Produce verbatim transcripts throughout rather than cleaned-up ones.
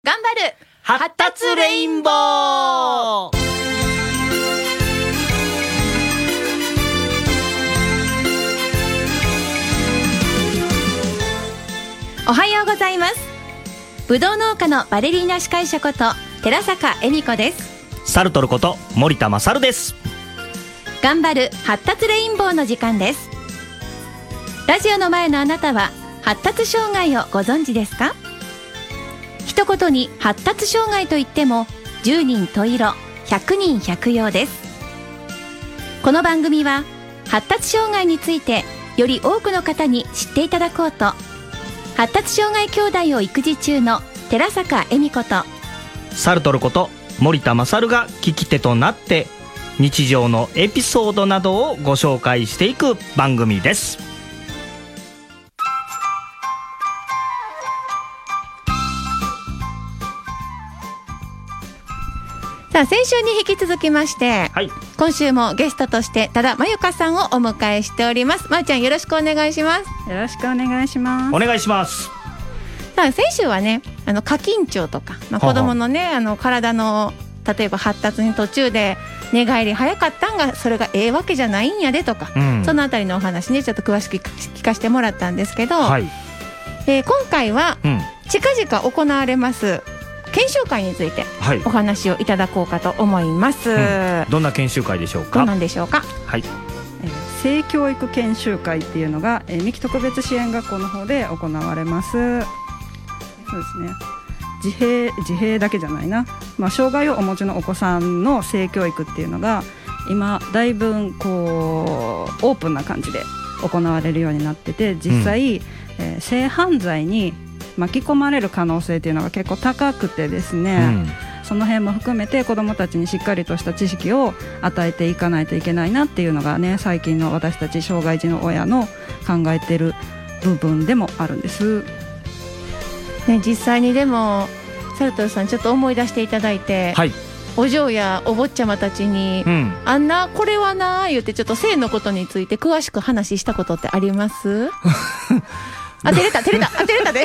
頑張る発達レインボー。 おはようございます。ぶどう農家のバレリーナ司会者こと寺坂恵美子です。 サルトルこと森田勝です。 頑張る発達レインボーの時間です。ラジオの前のあなたは発達障害をご存知ですか？一言に発達障害といってもじゅうにん十色ひゃくにん百葉です。この番組は発達障害についてより多くの方に知っていただこうと、発達障害兄弟を育児中の寺坂恵美子とサルトルこと森田勝が聞き手となって日常のエピソードなどをご紹介していく番組です。 さあ、先週に引き続きまして、はい、今週もゲストとして多田まゆかさんをお迎えしております。まゆちゃん、よろしくお願いします。 よろしくお願いします。 お願いします。 さあ、先週はね、あの過緊張とか、まあ、子供のね、ははあの体の例えば発達に途中で寝返り早かったんがそれがええわけじゃないんやでとか、うん、そのあたりのお話ね、ちょっと詳しく聞かせてもらったんですけど、はい、えー、今回は近々行われます研修会についてお話をいただこうかと思います、 はい、うん、どんな研修会でしょうか？ どうなんでしょうか？ はい、 えー、性教育研修会っていうのが、えー、三木特別支援学校の方で行われます。そうですね、自閉自閉だけじゃないな、まあ、障害をお持ちのお子さんの性教育っていうのが今だいぶこうオープンな感じで行われるようになってて、実際、うん、えー、性犯罪に巻き込まれる可能性っていうのが結構高くてですね、うん、その辺も含めて子どもたちにしっかりとした知識を与えていかないといけないなっていうのがね、最近の私たち障害児の親の考えてる部分でもあるんです、 ね、実際にでもサルトルさん、ちょっと思い出していただいて、はい、お嬢やお坊ちゃまたちに、うん、あんなこれはな言ってちょっと性のことについて詳しく話したことってあります？あ、照れた照れたあ照れたで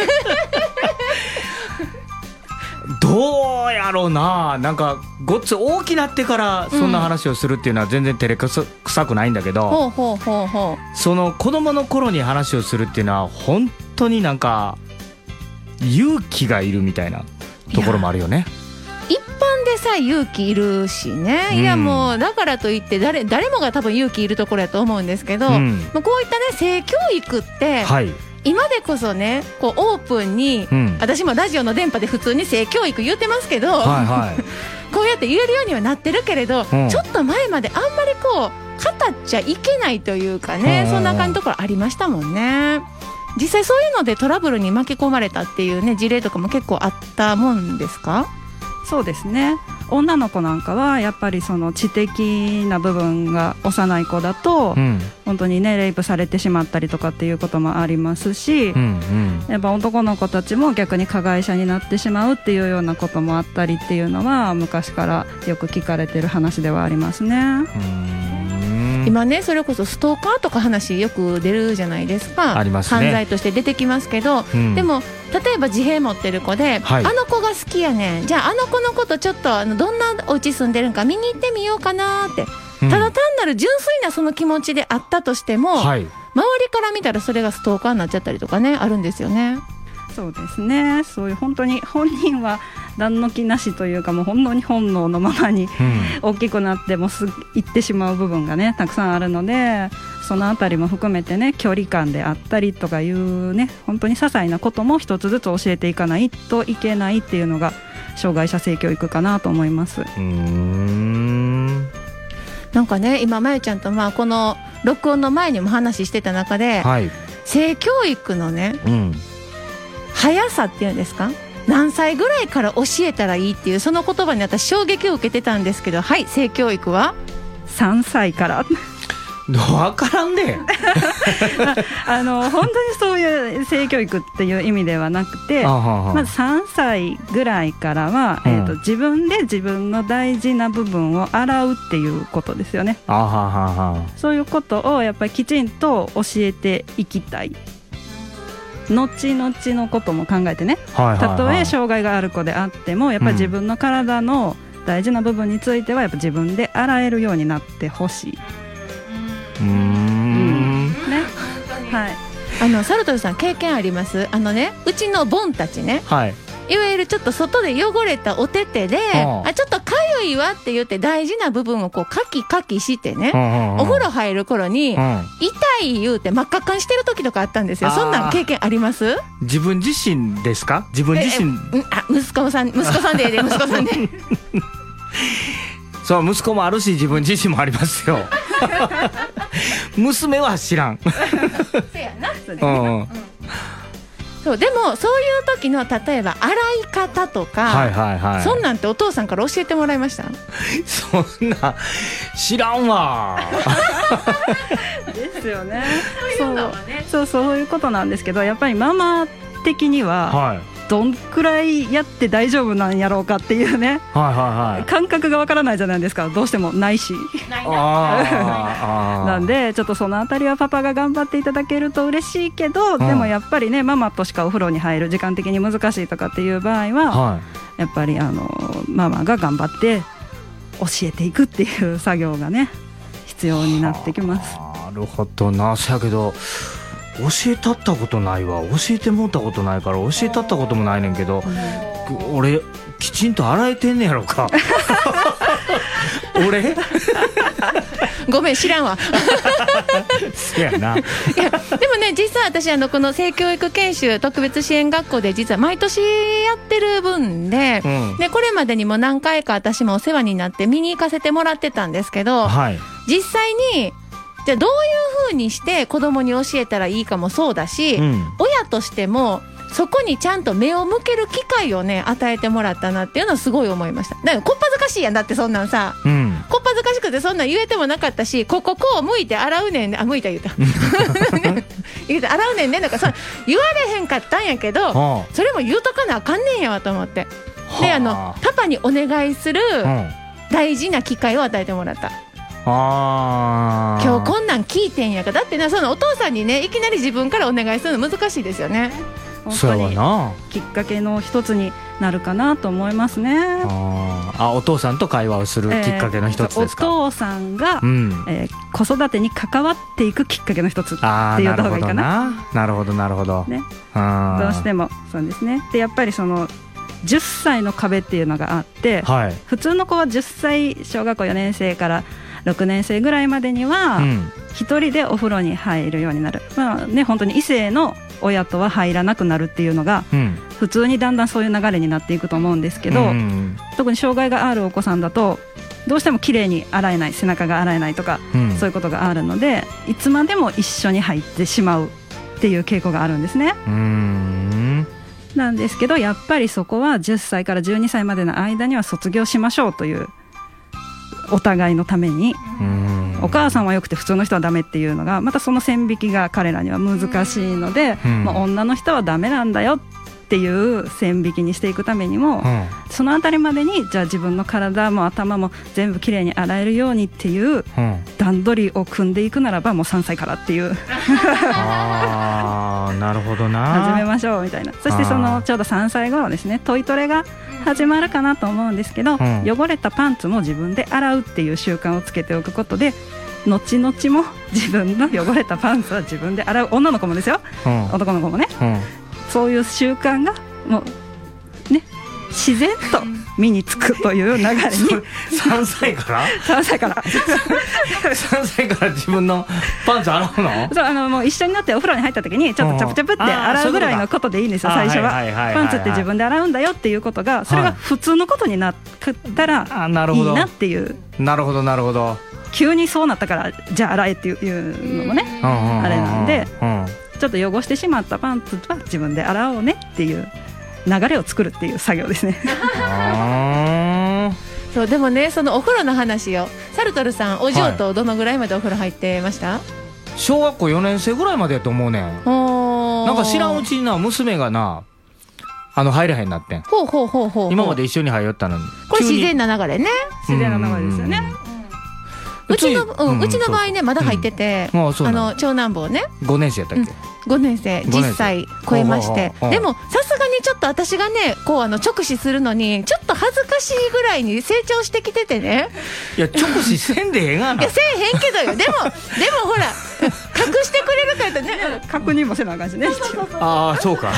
どうやろうな、なんかごっつ大きなってからそんな話をするっていうのは全然照れくさくないんだけど、ほうほうほうほう、その子供の頃に話をするっていうのは本当になんか勇気がいるみたいなところもあるよね。 一般でさえ勇気いるしね、うん、いやもうだからといって誰、誰もが多分勇気いるところやと思うんですけど、うん、まあ、こういったね性教育って、はい、今でこそねこうオープンに、うん、私もラジオの電波で普通に性教育言ってますけど、はいはい、こうやって言えるようにはなってるけれど、うん、ちょっと前まであんまりこう語っちゃいけないというかね、うん、そんな感じのところありましたもんね。実際そういうのでトラブルに巻き込まれたっていうね事例とかも結構あったもんですか？ そうですね、女の子なんかはやっぱりその知的な部分が幼い子だと、うん、本当にねレイプされてしまったりとかっていうこともありますし、うんうん、やっぱ男の子たちも逆に加害者になってしまうっていうようなこともあったりっていうのは昔からよく聞かれてる話ではありますね。うん、 今ねそれこそストーカーとか話よく出るじゃないですか。 ありますね、 犯罪として出てきますけど、うん、でも例えば自閉持ってる子で、はい、あの子が好きやねん、じゃああの子のことちょっとあのどんなお家住んでるんか見に行ってみようかなって、うん、ただ単なる純粋なその気持ちであったとしても、はい、周りから見たらそれがストーカーになっちゃったりとかねあるんですよね。 そうですね、そういう本当に本人は何の気なしというかもう本当に本能のままに、うん、大きくなってもすいってしまう部分がねたくさんあるので、そのあたりも含めてね距離感であったりとかいうね本当に些細なことも一つずつ教えていかないといけないっていうのが障害者性教育かなと思います。うーん、なんかね今まゆちゃんとまあこの録音の前にも話してた中で、はい、性教育のね、うん、速さっていうんですか、何歳ぐらいから教えたらいいっていうその言葉に私衝撃を受けてたんですけど、はい、性教育はさんさいから分からんであの本当にそういう性教育っていう意味ではなくて、まずさんさいぐらいからは、うん、えーと、自分で自分の大事な部分を洗うっていうことですよね。あははは、そういうことをやっぱりきちんと教えていきたい。 後々のことも考えてね、はいはいはい、たとえ障害がある子であってもやっぱり自分の体の大事な部分についてはやっぱ自分で洗えるようになってほしい。 うーん、うん、 ね、はい、あのサルトルさん経験あります？あのね、うちのボンたちね、はい、いわゆるちょっと外で汚れたお手手で、あちょっとかゆいわって言って大事な部分をこうカキカキしてね、お風呂入る頃に、うん、痛い言うて真っ赤っかにしてる時とかあったんですよ。そんな経験あります？ 自分自身ですか？自分自身、 あ、息子さん、息子さんで息子さんでそう、息子もあるし自分自身もありますよ娘は知らんせやな、それね、うん、うん、そうでもそういう時の例えば洗い方とか、はいはいはい、そんなんてお父さんから教えてもらいました？ そんな知らんわですよね。そう、そうそういうことなんですけど、やっぱりママ的には、はい、どんくらいやって大丈夫なんやろうかっていうね、はいはいはい、感覚がわからないじゃないですか、どうしてもないしあなんでちょっとそのあたりはパパが頑張っていただけると嬉しいけど、うん、でもやっぱりねママとしかお風呂に入る時間的に難しいとかっていう場合は、はい、やっぱりあのママが頑張って教えていくっていう作業がね必要になってきます。 なるほどな。そやけど教えたったことないわ。教えてもったことないから教えたったこともないねんけど、俺きちんと洗えてんねやろか俺ごめん知らんわそうやないやでもね、実際私あのこの性教育研修特別支援学校で実は毎年やってる分で、うん、でこれまでにも何回か私もお世話になって見に行かせてもらってたんですけど、はい、実際にじゃあどういう風にして子供に教えたらいいかもそうだし、うん、親としてもそこにちゃんと目を向ける機会をね与えてもらったなっていうのはすごい思いました。だからこっぱずかしいやん、だってそんなんさ、うん、こっぱずかしくてそんなん言えてもなかったし、こここう向いて洗うねんね、あ向いた言うた言うて洗うねんねなんかそ言われへんかったんやけど、それも言うとかなあかんねんやわと思って、であのパパにお願いする大事な機会を与えてもらった。あ今日こんなん聞いてんやから、だってなそのお父さんにねいきなり自分からお願いするの難しいですよね。 本当にきっかけの一つになるかなと思いますね。 ああ、お父さんと会話をするきっかけの一つですか。 えー、お父さんが、うんえー、子育てに関わっていくきっかけの一つっていう方がいいかな。 なるほどなるほど、ね、 あどうしてもそうですね。でやっぱりそのじゅっさいの壁っていうのがあって、はい、普通の子はじゅっさい小学校よねん生からろくねん生ぐらいまでには一人でお風呂に入るようになる、まあね、本当に異性の親とは入らなくなるっていうのが普通にだんだんそういう流れになっていくと思うんですけど、うん、特に障害があるお子さんだとどうしてもきれいに洗えない、背中が洗えないとか、うん、そういうことがあるのでいつまでも一緒に入ってしまうっていう傾向があるんですね。うーんなんですけどやっぱりそこはじゅっさいからじゅうにさいまでの間には卒業しましょうというお互いのために、うんお母さんはよくて普通の人はダメっていうのがまたその線引きが彼らには難しいので、うんまあ、女の人はダメなんだよっていう線引きにしていくためにも、うん、そのあたりまでにじゃあ自分の体も頭も全部きれいに洗えるようにっていう段取りを組んでいくならばもうさんさいからっていうあなるほどな始めましょうみたいな。そしてそのちょうどさんさい頃ですねトイトレが始まるかなと思うんですけど、うん、汚れたパンツも自分で洗うっていう習慣をつけておくことで後々も自分の汚れたパンツは自分で洗う、女の子もですよ、うん、男の子もね、うんそういう習慣がもうね自然と身につくという流れにさんさいからさんさいからさんさいから自分のパンツ洗うのそうあのもう一緒になってお風呂に入った時にちょっとチャプチャプって洗うぐらいのことでいいんですよ。最初はパンツって自分で洗うんだよっていうことがそれが普通のことになったらいいなっていう。 なるほどなるほど。 急にそうなったからじゃあ洗えっていうのもねあれなんでちょっと汚してしまったパンツは自分で洗おうねっていう流れを作るっていう作業ですねあそうでもねそのお風呂の話をサルトルさんお嬢とどのぐらいまでお風呂入ってました、はい、 小学校よねん生ぐらいまでやと思うねん。なんか知らんうちにな娘がなあの入れへんなってん。 ほうほうほうほう。 今まで一緒に入よったのにこれ自然な流れね。 自然な流れですよね。 うちの、うん、うちの場合ねまだ入ってて、うん、あの長男坊ねごねん生やったっけ、 ごねん生じっさい超えまして、でもさすがにちょっと私がねこうあの直視するのにちょっと恥ずかしいぐらいに成長してきててね。 いや直視せんでええがな。 いやせえへんけどよ。でもでもほら隠してくれるからね確認もせなあかんしね。 ああそうか。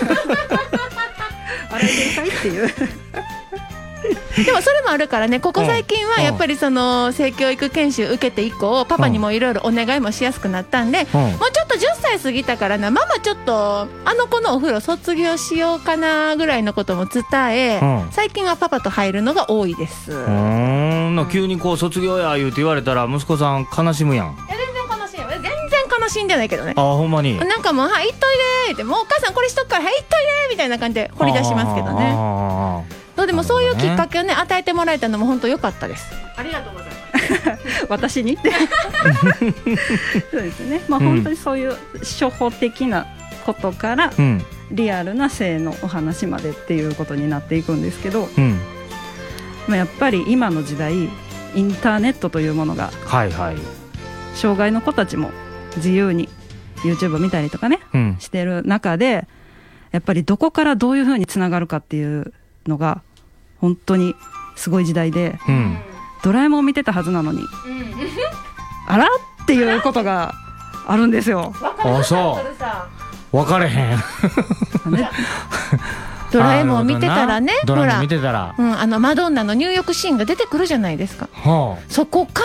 あれでかいっていうでもそれもあるからね、ここ最近はやっぱりその性教育研修受けて以降パパにもいろいろお願いもしやすくなったんで、もうちょっとじゅっさい過ぎたからな、ママちょっとあの子のお風呂卒業しようかなぐらいのことも伝え、最近はパパと入るのが多いです。うーん、急にこう卒業や言うて言われたら息子さん悲しむやん。 いや全然悲しいよ。全然悲しいんじゃないけどね。 あほんまになんかもうはい行っといでって、もうお母さんこれしとくからはい行っといでみたいな感じで掘り出しますけどね。どうでもそういうきっかけをね与えてもらえたのも本当良かったです。ありがとうございます私にそうですね、まあ、本当にそういう初歩的なことから、うん、リアルな性のお話までっていうことになっていくんですけど、うん、まあ、やっぱり今の時代インターネットというものが、はいはい、障害の子たちも自由に YouTube 見たりとかね、うん、してる中でやっぱりどこからどういうふうにつながるかっていうのが本当にすごい時代で、うん、ドラえもん見てたはずなのに、うん、あらっていうことがあるんですよ。 あそう分かれへんドラえもん見てたらね、 ドラえもん見てたら、 うん、あのマドンナの入浴シーンが出てくるじゃないですか、はあ、そこから、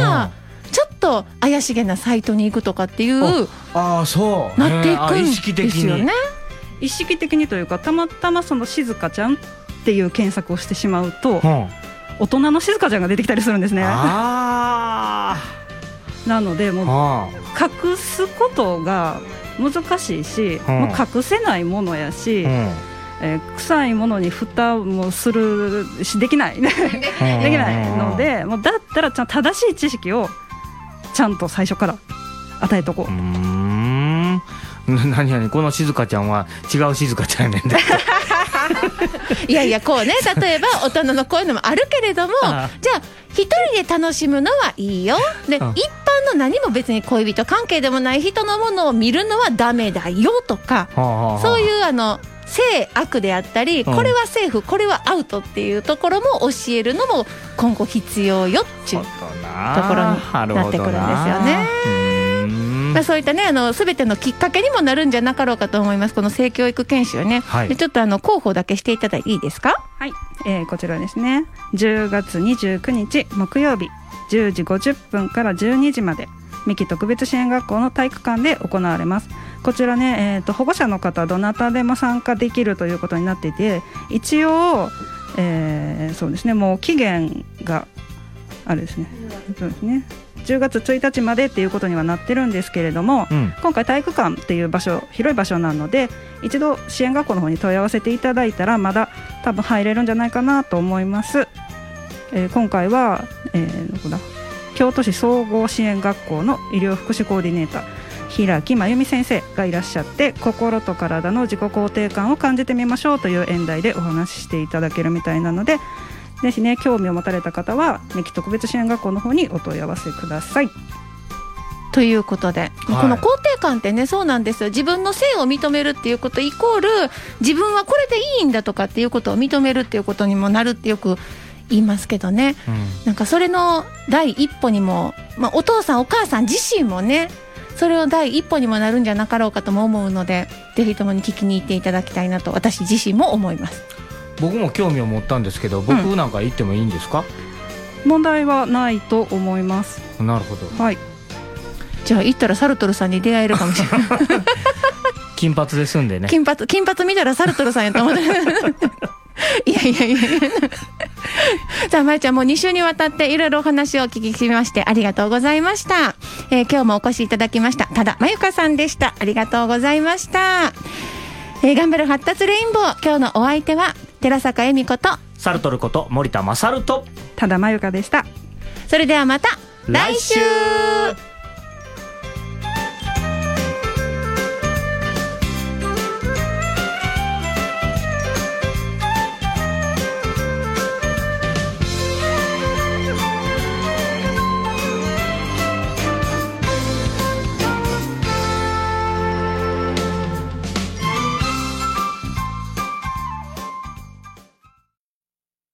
はあ、ちょっと怪しげなサイトに行くとかっていうああそうなっていくんですよね。 意識的にというか、たまたまその静香ちゃんっていう検索をしてしまうと、うん、大人の静香ちゃんが出てきたりするんですね。あなのでもう隠すことが難しいし、うん、もう隠せないものやし、うん、えー、臭いものに蓋もするしできないできないので、もうだったらちゃんと正しい知識をちゃんと最初から与えとこう。うーん何々この静香ちゃんは違う静香ちゃんやねんでいやいやこうね、例えば大人のこういうのもあるけれどもああじゃあ一人で楽しむのはいいよで、一般の何も別に恋人関係でもない人のものを見るのはダメだよとか、はあはあ、そういうあの性悪であったり、これはセーフ、これはアウトっていうところも教えるのも今後必要よっていうところになってくるんですよね。まあ、そういったねあの全てのきっかけにもなるんじゃなかろうかと思います。この性教育研修ね、はい、でちょっとあの広報だけしていただいていいですか。 はい、えー、こちらですね、じゅうがつにじゅうくにち木曜日じゅうじごじゅっぷんからじゅうにじまで三木特別支援学校の体育館で行われます。こちらね、えー、と保護者の方どなたでも参加できるということになっていて、一応、えー、そうですね、もう期限があれですね、そうですねじゅうがつついたちまでっていうことにはなってるんですけれども、うん、今回体育館っていう場所広い場所なので一度支援学校の方に問い合わせていただいたらまだ多分入れるんじゃないかなと思います。えー、今回は、えー、どこだ京都市総合支援学校の医療福祉コーディネーター平木真由美先生がいらっしゃって、心と体の自己肯定感を感じてみましょうという演題でお話ししていただけるみたいなので、ぜひね興味を持たれた方は三木特別支援学校の方にお問い合わせください。 ということで、はい、この肯定感ってねそうなんですよ。自分の性を認めるっていうことイコール自分はこれでいいんだとかっていうことを認めるっていうことにもなるってよく言いますけどね、うん、なんかそれの第一歩にも、まあ、お父さんお母さん自身もねそれを第一歩にもなるんじゃなかろうかとも思うので、ぜひともに聞きに行っていただきたいなと私自身も思います。 僕も興味を持ったんですけど、僕なんか行ってもいいんですか。 うん、問題はないと思います。 なるほど、 はい、 じゃあ行ったらサルトルさんに出会えるかもしれない金髪ですんでね。 金髪金髪見たらサルトルさんやと思っていやいやいやさあまゆちゃんもうに週にわたっていろいろお話をお聞きしましてありがとうございました。えー、今日もお越しいただきました多田まゆかさんでした。ありがとうございました。えー、頑張る発達レインボー、今日のお相手は寺坂恵美子とサルトルこと森田勝と多田まゆかでした。 それではまた来週。